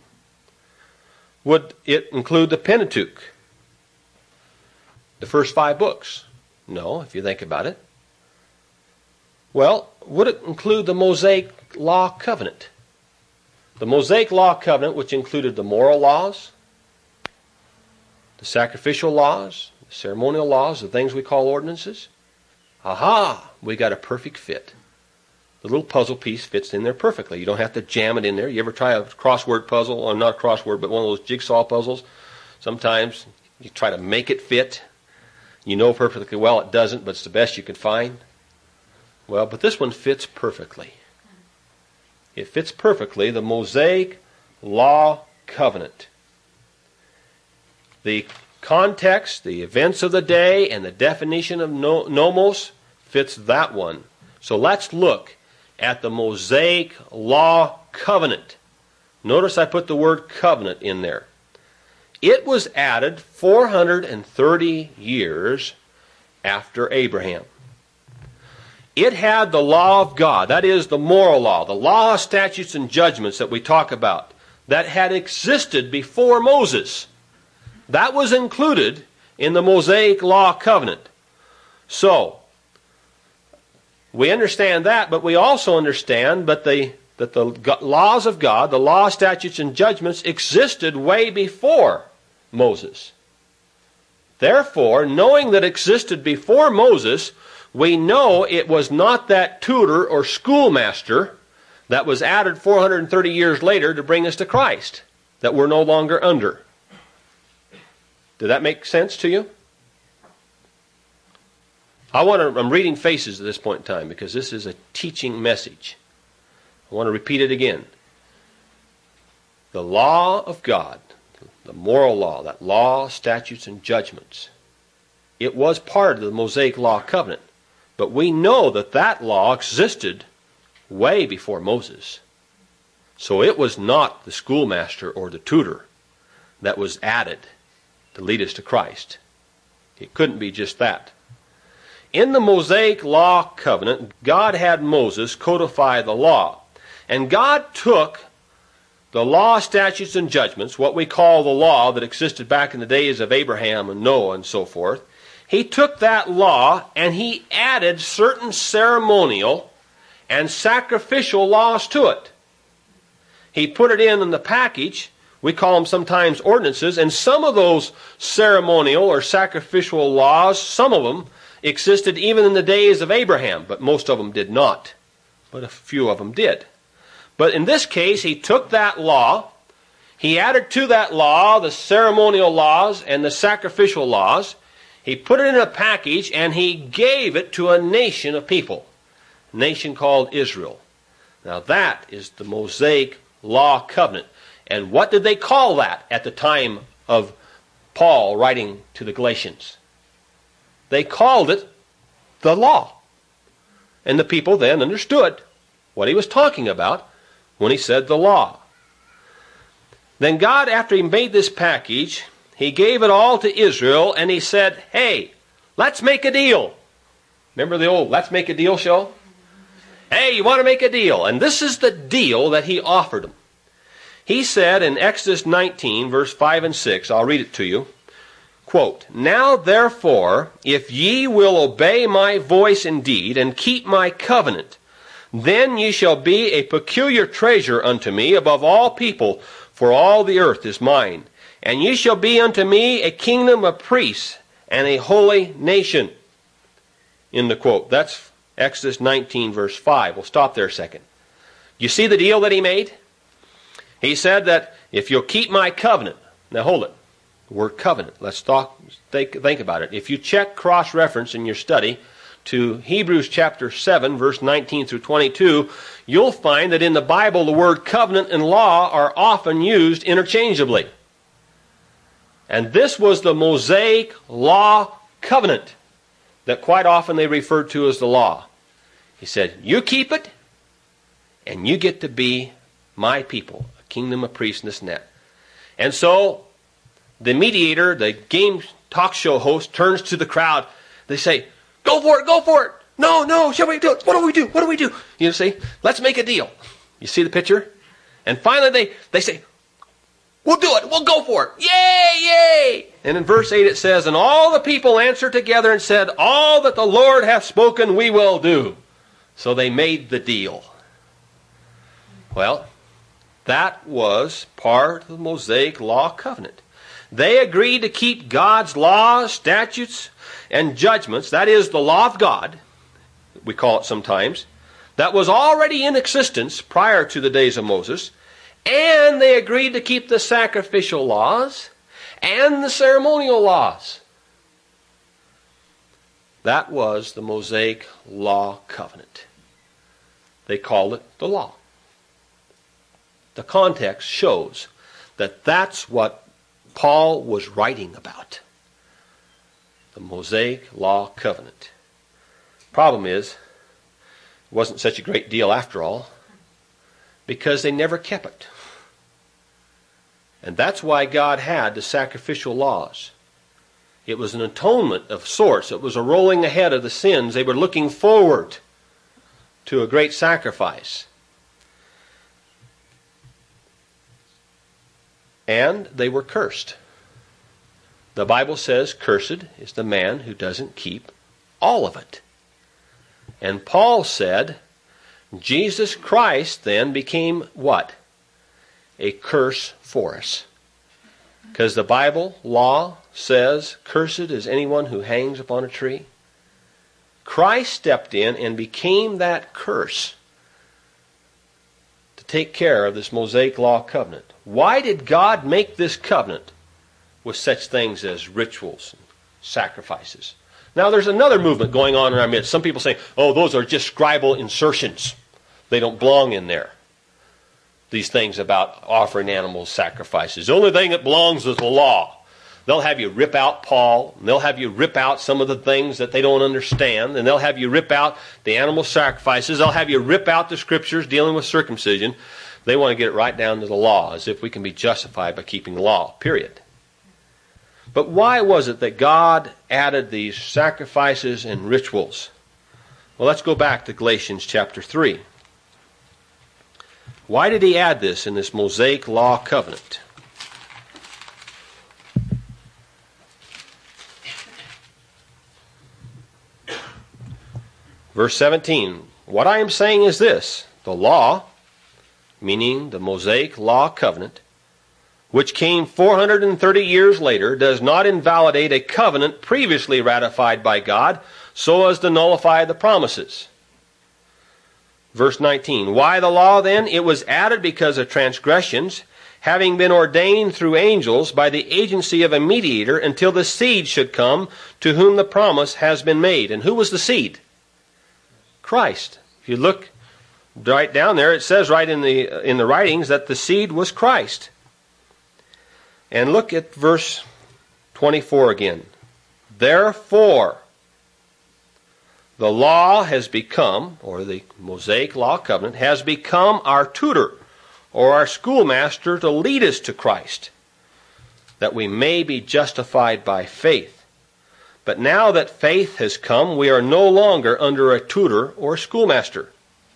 Would it include the Pentateuch, the first 5 books? No, if you think about it. Well, would it include the Mosaic Law Covenant? The Mosaic Law Covenant, which included the moral laws, the sacrificial laws, the ceremonial laws, the things we call ordinances. Aha! We got a perfect fit. The little puzzle piece fits in there perfectly. You don't have to jam it in there. You ever try a crossword puzzle, or not a crossword, but one of those jigsaw puzzles? Sometimes you try to make it fit. You know perfectly well it doesn't, but it's the best you can find. Well, but this one fits perfectly. It fits perfectly, the Mosaic Law Covenant. The context, the events of the day, and the definition of nomos fits that one. So let's look at the Mosaic Law Covenant. Notice I put the word covenant in there. It was added 430 years after Abraham. It had the law of God, that is the moral law, the law, statutes, and judgments that we talk about, that had existed before Moses. That was included in the Mosaic Law Covenant. So, we understand that, but we also understand that the laws of God, the law, statutes, and judgments existed way before Moses. Therefore, knowing that it existed before Moses, we know it was not that tutor or schoolmaster that was added 430 years later to bring us to Christ, that we're no longer under. Did that make sense to you? I'm reading faces at this point in time because this is a teaching message. I want to repeat it again. The law of God, the moral law, that law, statutes, and judgments, it was part of the Mosaic Law Covenant. But we know that that law existed way before Moses. So it was not the schoolmaster or the tutor that was added to lead us to Christ. It couldn't be just that. In the Mosaic Law Covenant, God had Moses codify the law. And God took the law, statutes, and judgments, what we call the law that existed back in the days of Abraham and Noah and so forth, He took that law and He added certain ceremonial and sacrificial laws to it. He put it in the package. We call them sometimes ordinances, and some of those ceremonial or sacrificial laws, some of them existed even in the days of Abraham, but most of them did not. But a few of them did. But in this case, He took that law, He added to that law the ceremonial laws and the sacrificial laws. He put it in a package and He gave it to a nation of people, a nation called Israel. Now that is the Mosaic Law Covenant. And what did they call that at the time of Paul writing to the Galatians? They called it the law. And the people then understood what he was talking about when he said the law. Then God, after He made this package, He gave it all to Israel, and He said, hey, let's make a deal. Remember the old let's make a deal show? Hey, you want to make a deal? And this is the deal that He offered them. He said in Exodus 19, verse 5 and 6, I'll read it to you, quote, now therefore, if ye will obey my voice indeed, and keep my covenant, then ye shall be a peculiar treasure unto me above all people, for all the earth is mine. And ye shall be unto me a kingdom of priests and a holy nation. In the quote. That's Exodus 19, verse 5. We'll stop there a second. You see the deal that He made? He said that if you'll keep my covenant. Now hold it. The word covenant. Let's think about it. If you check cross-reference in your study to Hebrews chapter 7, verse 19 through 22, you'll find that in the Bible the word covenant and law are often used interchangeably. And this was the Mosaic Law Covenant that quite often they referred to as the law. He said, you keep it, and you get to be my people, a kingdom of priests and this and that. And so the mediator, the game talk show host, turns to the crowd. They say, go for it, go for it. No, shall we do it? What do we do? You see, let's make a deal. You see the picture? And finally they say, we'll do it. We'll go for it. Yay! And in verse 8 it says, "And all the people answered together and said, All that the Lord hath spoken we will do." So they made the deal. Well, that was part of the Mosaic Law covenant. They agreed to keep God's laws, statutes, and judgments, that is, the law of God, we call it sometimes, that was already in existence prior to the days of Moses, and they agreed to keep the sacrificial laws and the ceremonial laws. That was the Mosaic Law covenant. They called it the law. The context shows that that's what Paul was writing about. The Mosaic Law covenant. Problem is, it wasn't such a great deal after all, because they never kept it. And that's why God had the sacrificial laws. It was an atonement of sorts. It was a rolling ahead of the sins. They were looking forward to a great sacrifice. And they were cursed. The Bible says, "Cursed is the man who doesn't keep all of it." And Paul said, Jesus Christ then became what? A curse for us. Because the Bible law says, "Cursed is anyone who hangs upon a tree." Christ stepped in and became that curse to take care of this Mosaic Law covenant. Why did God make this covenant with such things as rituals and sacrifices? Now there's another movement going on in our midst. Some people say, "Oh, those are just scribal insertions. They don't belong in there." These things about offering animal sacrifices. The only thing that belongs is the law. They'll have you rip out Paul, and they'll have you rip out some of the things that they don't understand, and they'll have you rip out the animal sacrifices. They'll have you rip out the scriptures dealing with circumcision. They want to get it right down to the law, as if we can be justified by keeping the law, period. But why was it that God added these sacrifices and rituals? Well, let's go back to Galatians chapter 3. Why did he add this in this Mosaic Law covenant? Verse 17, "What I am saying is this, the law," meaning the Mosaic Law covenant, "which came 430 years later, does not invalidate a covenant previously ratified by God so as to nullify the promises." Verse 19, "Why the law then? It was added because of transgressions, having been ordained through angels by the agency of a mediator until the seed should come to whom the promise has been made." And who was the seed? Christ. If you look right down there, it says right in the writings that the seed was Christ. And look at verse 24 again. "Therefore, the law has become," or the Mosaic Law covenant, "has become our tutor," or our schoolmaster, to lead us to Christ, that we may be justified by faith. But now that faith has come, we are no longer under a tutor or schoolmaster.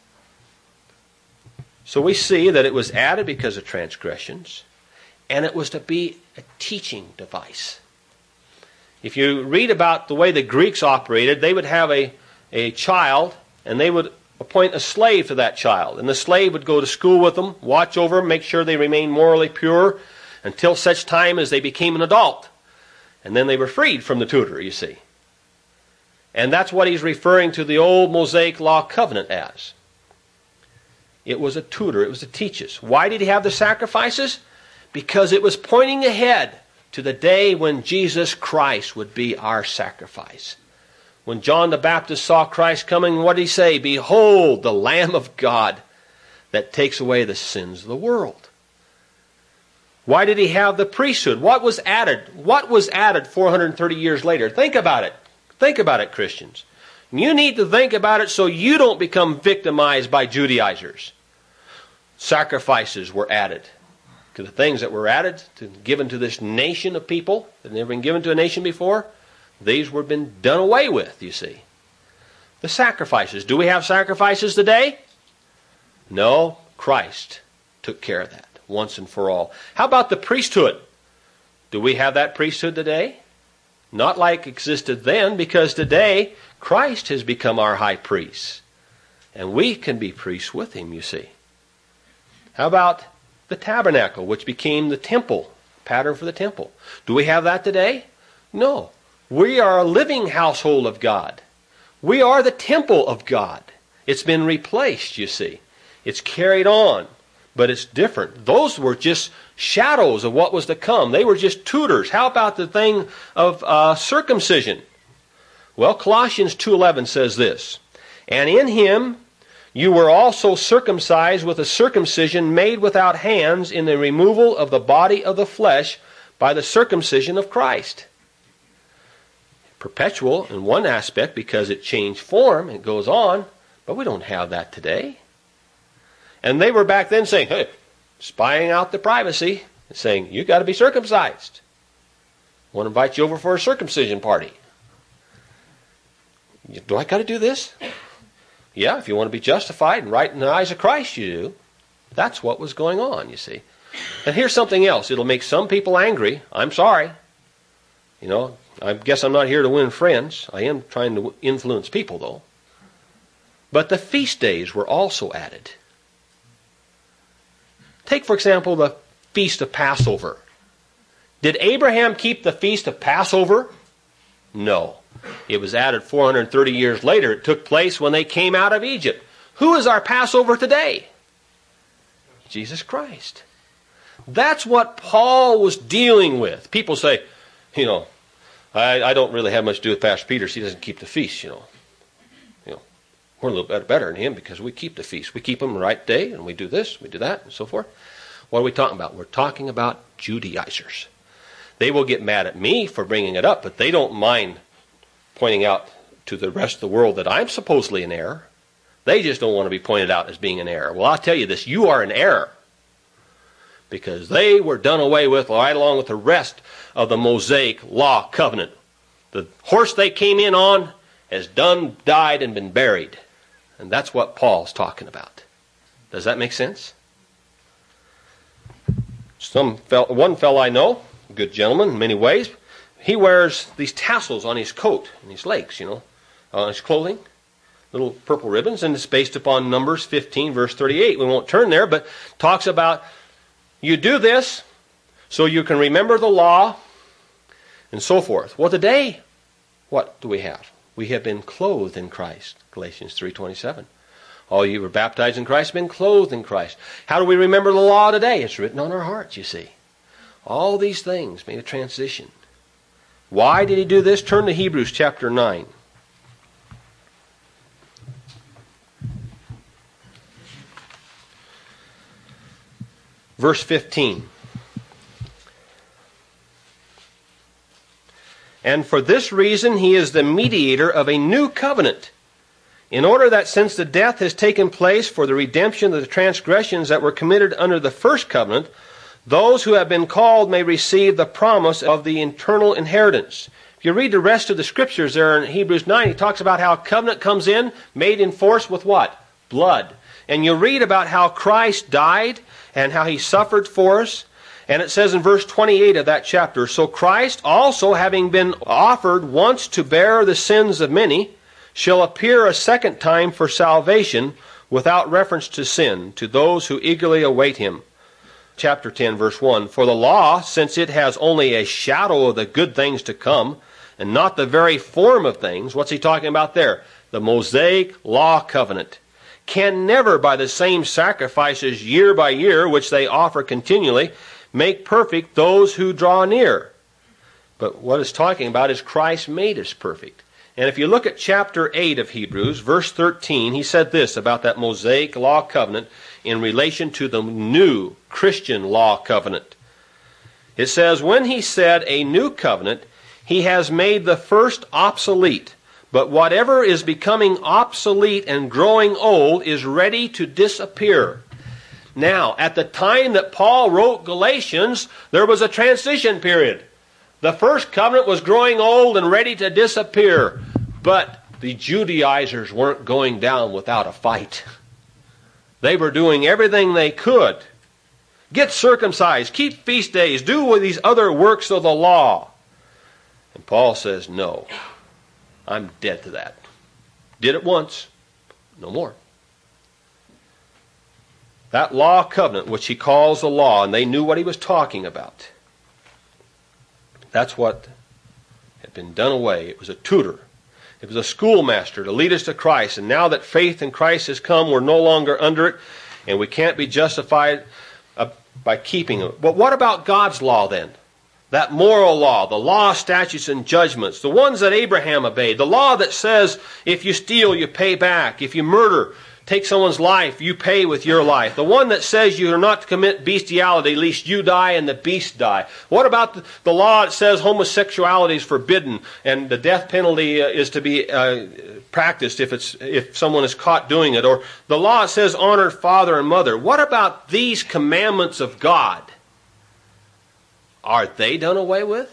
So we see that it was added because of transgressions, and it was to be a teaching device. If you read about the way the Greeks operated, they would have a child, and they would appoint a slave to that child. And the slave would go to school with them, watch over them, make sure they remained morally pure, until such time as they became an adult. And then they were freed from the tutor, you see. And that's what he's referring to the old Mosaic Law covenant as. It was a tutor, it was to teach us. Why did he have the sacrifices? Because it was pointing ahead to the day when Jesus Christ would be our sacrifice. When John the Baptist saw Christ coming, what did he say? "Behold, the Lamb of God that takes away the sins of the world." Why did he have the priesthood? What was added? What was added 430 years later? Think about it. Think about it, Christians. You need to think about it so you don't become victimized by Judaizers. Sacrifices were added. To the things that were added, given to this nation of people that had never been given to a nation before, these were been done away with, you see. The sacrifices. Do we have sacrifices today? No. Christ took care of that once and for all. How about the priesthood? Do we have that priesthood today? Not like existed then, because today Christ has become our high priest. And we can be priests with him, you see. How about the tabernacle, which became the temple, pattern for the temple? Do we have that today? No. We are a living household of God. We are the temple of God. It's been replaced, you see. It's carried on, but it's different. Those were just shadows of what was to come. They were just tutors. How about the thing of circumcision? Well, Colossians 2:11 says this, "And in him you were also circumcised with a circumcision made without hands in the removal of the body of the flesh by the circumcision of Christ." Perpetual in one aspect because it changed form, it goes on, but we don't have that today. And they were back then saying, hey, spying out the privacy, saying, you got to be circumcised. I want to invite you over for a circumcision party. Do I got to do this? Yeah, if you want to be justified and right in the eyes of Christ, you do. That's what was going on, you see. And here's something else. It'll make some people angry. I'm sorry. You know, I guess I'm not here to win friends. I am trying to influence people, though. But the feast days were also added. Take, for example, the Feast of Passover. Did Abraham keep the Feast of Passover? No. It was added 430 years later. It took place when they came out of Egypt. Who is our Passover today? Jesus Christ. That's what Paul was dealing with. People say, you know, I don't really have much to do with Pastor Peters. He doesn't keep the feast, you know. We're a little bit better than him because we keep the feast. We keep them the right day, and we do this, we do that, and so forth. What are we talking about? We're talking about Judaizers. They will get mad at me for bringing it up, but they don't mind pointing out to the rest of the world that I'm supposedly in error. They just don't want to be pointed out as being in error. Well, I'll tell you this, you are in error. Because they were done away with right along with the rest of the Mosaic Law covenant. The horse they came in on has died, and been buried. And that's what Paul's talking about. Does that make sense? One fellow I know, a good gentleman in many ways, he wears these tassels on his coat and his legs, you know, on his clothing, little purple ribbons, and it's based upon Numbers 15, verse 38. We won't turn there, but talks about you do this so you can remember the law and so forth. Well, today, what do we have? We have been clothed in Christ, Galatians 3:27. All you were baptized in Christ have been clothed in Christ. How do we remember the law today? It's written on our hearts, you see. All these things made a transition. Why did he do this? Turn to Hebrews chapter 9. Verse 15. And for this reason he is the mediator of a new covenant, in order that since the death has taken place for the redemption of the transgressions that were committed under the first covenant, those who have been called may receive the promise of the eternal inheritance. If you read the rest of the scriptures there in Hebrews 9, he talks about how covenant comes in, made in force with what? Blood. And you read about how Christ died and how he suffered for us. And it says in verse 28 of that chapter, so Christ also, having been offered once to bear the sins of many, shall appear a second time for salvation without reference to sin, to those who eagerly await him. Chapter 10, verse 1, for the law, since it has only a shadow of the good things to come, and not the very form of things, what's he talking about there? The Mosaic Law covenant, can never by the same sacrifices year by year, which they offer continually, make perfect those who draw near. But what it's talking about is Christ made us perfect. And if you look at chapter 8 of Hebrews, verse 13, he said this about that Mosaic Law covenant in relation to the new Christian law covenant. It says, when he said a new covenant, he has made the first obsolete. But whatever is becoming obsolete and growing old is ready to disappear. Now, at the time that Paul wrote Galatians, there was a transition period. The first covenant was growing old and ready to disappear. But the Judaizers weren't going down without a fight. They were doing everything they could Get circumcised. Keep feast days. Do these other works of the law. And Paul says, no, I'm dead to that. Did it once, no more. That law covenant, which he calls the law, and they knew what he was talking about, that's what had been done away. It was a tutor. It was a schoolmaster to lead us to Christ. And now that faith in Christ has come, we're no longer under it, and we can't be justified by keeping it. But what about God's law then? That moral law, the law, statutes, and judgments, the ones that Abraham obeyed, the law that says if you steal, you pay back. If you murder, take someone's life, you pay with your life. The one that says you are not to commit bestiality, lest you die and the beast die. What about the law that says homosexuality is forbidden and the death penalty is to be practiced if someone is caught doing it? Or the law that says honor father and mother. What about these commandments of God? Are they done away with?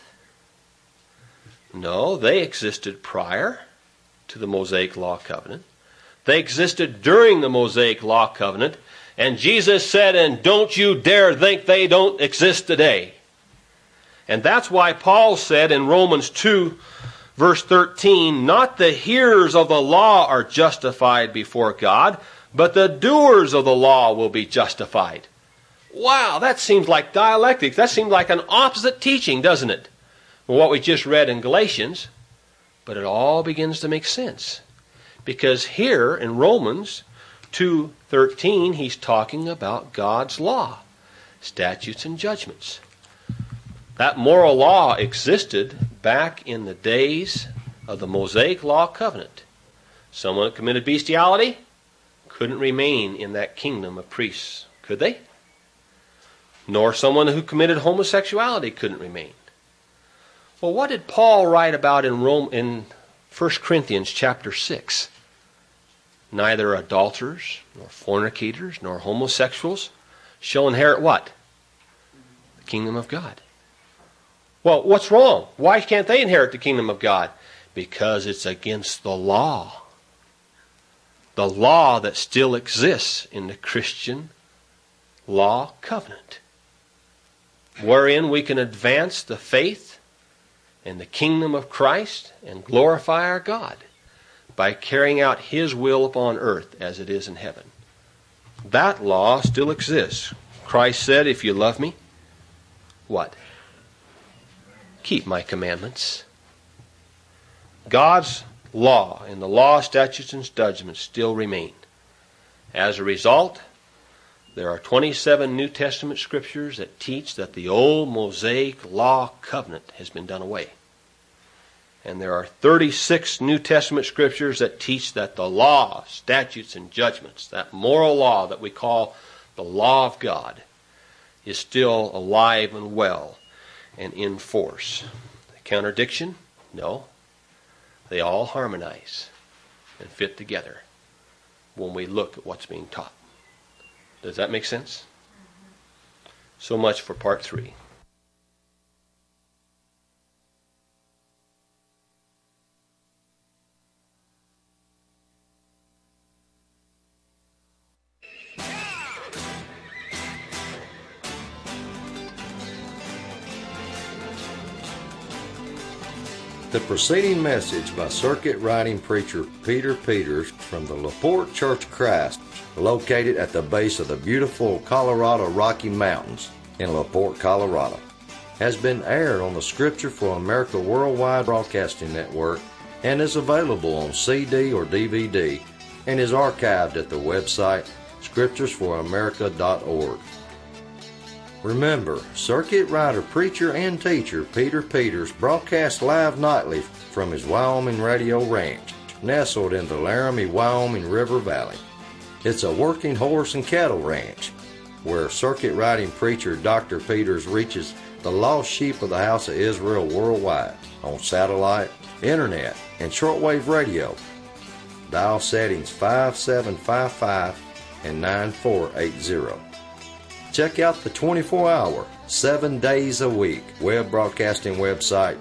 No, they existed prior to the Mosaic Law Covenant. They existed during the Mosaic Law Covenant. And Jesus said, and don't you dare think they don't exist today. And that's why Paul said in Romans 2, verse 13, not the hearers of the law are justified before God, but the doers of the law will be justified. Wow, that seems like dialectics. That seems like an opposite teaching, doesn't it? From what we just read in Galatians. But it all begins to make sense. Because here in Romans 2:13, he's talking about God's law, statutes and judgments. That moral law existed back in the days of the Mosaic Law Covenant. Someone that committed bestiality couldn't remain in that kingdom of priests, could they? Nor someone who committed homosexuality couldn't remain. Well, what did Paul write about in 1 Corinthians chapter 6? Neither adulterers, nor fornicators, nor homosexuals shall inherit what? The kingdom of God. Well, what's wrong? Why can't they inherit the kingdom of God? Because it's against the law. The law that still exists in the Christian law covenant, wherein we can advance the faith and the kingdom of Christ and glorify our God by carrying out His will upon earth as it is in heaven. That law still exists. Christ said, if you love me, what? Keep my commandments. God's law and the law, statutes, and judgments still remain. As a result, there are 27 New Testament scriptures that teach that the old Mosaic law covenant has been done away. And there are 36 New Testament scriptures that teach that the law, statutes, and judgments, that moral law that we call the law of God, is still alive and well and in force. The contradiction? No. They all harmonize and fit together when we look at what's being taught. Does that make sense? So much for part 3. The preceding message by circuit riding preacher Peter Peters from the LaPorte Church of Christ, located at the base of the beautiful Colorado Rocky Mountains in LaPorte, Colorado, has been aired on the Scripture for America Worldwide Broadcasting Network and is available on CD or DVD and is archived at the website scripturesforamerica.org. Remember, circuit rider, preacher, and teacher Peter Peters broadcasts live nightly from his Wyoming radio ranch, nestled in the Laramie, Wyoming River Valley. It's a working horse and cattle ranch, where circuit riding preacher Dr. Peters reaches the lost sheep of the house of Israel worldwide on satellite, internet, and shortwave radio. Dial settings 5755 and 9480. Check out the 24-hour, 7 days a week web broadcasting website,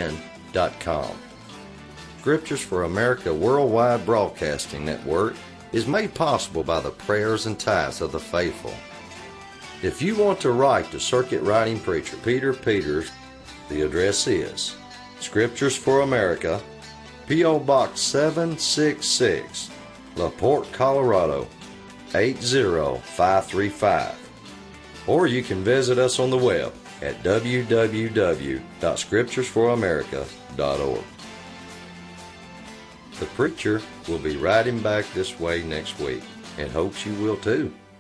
sfawbn.com. Scriptures for America Worldwide Broadcasting Network is made possible by the prayers and tithes of the faithful. If you want to write to Circuit Riding Preacher Peter Peters, the address is Scriptures for America, P.O. Box 766, La Porte, Colorado 80535. Or you can visit us on the web at www.scripturesforamerica.org. The preacher will be riding back this way next week and hopes you will too.